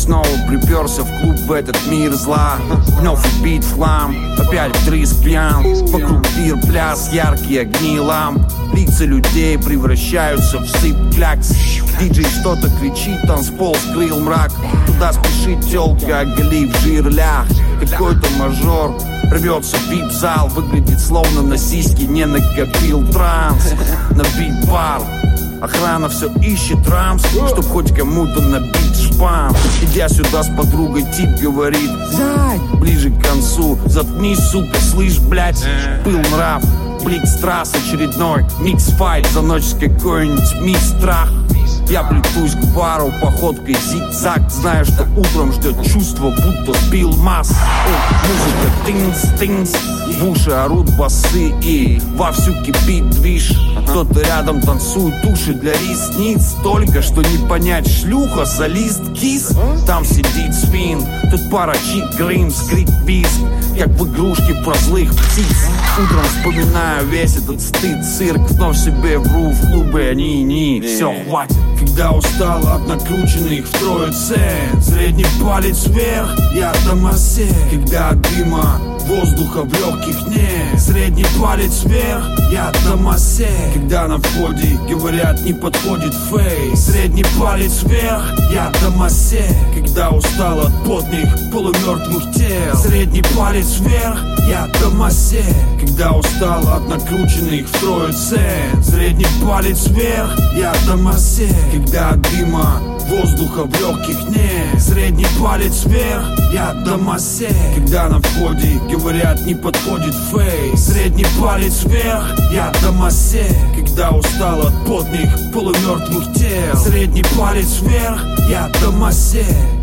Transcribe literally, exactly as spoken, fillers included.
снова приперся в клуб, в этот мир зла. Вновь убит в хлам, опять вдрызг пьян. Вокруг пир, пляс, яркие огни ламп. Лица людей превращаются в сыпь клякс. Диджей что-то кричит, танцпол скрыл мрак. Туда спешит тёлка, оголив жирлях. Какой-то мажор рвется в вип-зал. Выглядит словно на сиськи не накопил транс. Набит бар, охрана все ищет рамс, чтоб хоть кому-то набить шпам. Идя сюда с подругой, тип говорит: зай, ближе к концу, заткнись, сука, слышь, блядь. Пыл нрав, блиц трасс очередной, микс-файт за ночь с какой-нибудь мисс-страх. Я плетусь к бару походкой зигзаг, зная, что утром ждет чувство, будто сбил масс. Музыка тынц-тынц, в уши орут басы и вовсю кипит движ. Кто-то рядом танцует, уши для ресниц. Только что не понять, шлюха, солист, кис. Там сидит свин, тут пара чик, грим, скрик, писк, как в игрушке про злых птиц. Утром вспоминаю весь этот стыд, цирк. Вновь себе вру в клубе, ни-ни, все, хватит. Когда устал от накрученных втрое цен, средний палец вверх, я домосе. Когда от дыма воздуха в легких нет, средний палец вверх, я домосе. Когда на входе говорят, не подходит фейс, средний палец вверх, я домосе. Когда устал от потных полумертвых тел, средний палец вверх, я домосе. Когда устал от накрученных втрое цен, средний палец вверх, я домосе. Когда от дыма воздуха в легких нет, средний палец вверх, я домосе. Когда на входе говорят, не подходит фейс, средний палец вверх, я домосе. Когда устал от потных полумертвых тел, средний палец вверх, я домосе.